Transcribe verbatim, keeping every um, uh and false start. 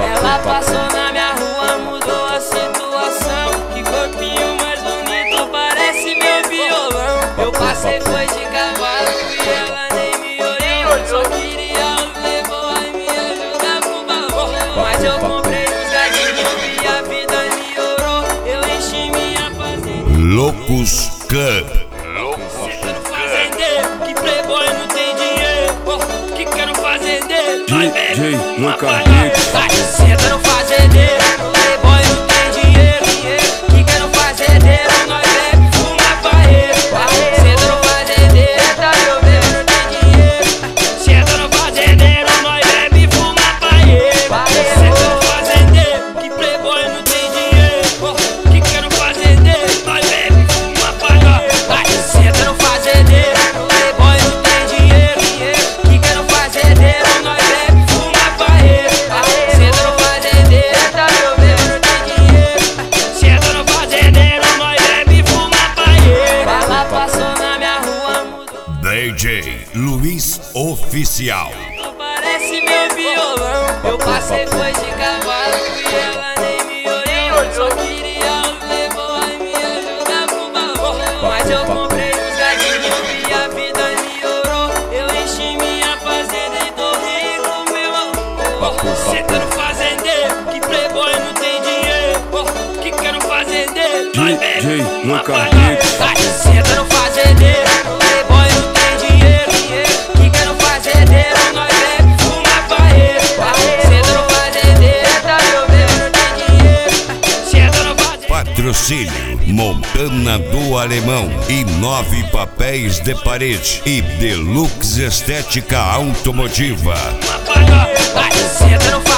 Ela passou na minha rua, mudou a situação. Que corpinho mais bonito, parece meu violão. Eu passei, foi de cavalo e ela nem me olhou. Só queria o playboy me ajudar pro balão. Mas eu comprei os gatinhos e a vida melhorou. Eu enchi minha fazenda. Loucos Cup. Cê no fazendeiro, que playboy não tem dinheiro. Oh, que quero fazendeiro, vai ver uma palha. Senta no fazendeiro, playboy não tem dinheiro. Que quero fazendeiro, nós bebe, fuma paeiro. Senta no fazendeiro, tá eu bebo, não tem dinheiro. Senta no fazendeiro, nós bebe, fuma paeiro. Senta no fazendeiro, que playboy não tem dinheiro. Oh, que quero fazendeiro, nós bebe, fuma paeiro. Senta no fazendeiro, playboy não tem dinheiro. Que quero fazendeiro, nós bebe, fuma paeiro. Senta no fazendeiro, tá eu bebo, não tem dinheiro. Senta no fazendeiro, nós bebe, fuma paeiro. Ela passou na minha rua, mudou. D J Luiz Oficial. Parece meu violão. Eu passei, foi de cavalo e ela nem me olhou. Só queria o playboy me ajudar pro balão. Mas eu comprei os gatinhos e a vida melhorou. Eu enchi minha fazenda e tô rico, meu amor. Senta no fazendeiro, que playboy não tem dinheiro. Oh, que quero fazendeiro, vai ver uma palha. Senta no fazendeiro, playboy não tem dinheiro. Que quero fazendeiro, nós bebe, fuma paeiro. Senta no fazendeiro, tá eu bebo, não tem dinheiro. Senta no fazendeiro. Patrocínio Montana do Alemão e Nove Papéis de Parede e Deluxe Estética Automotiva. Senta no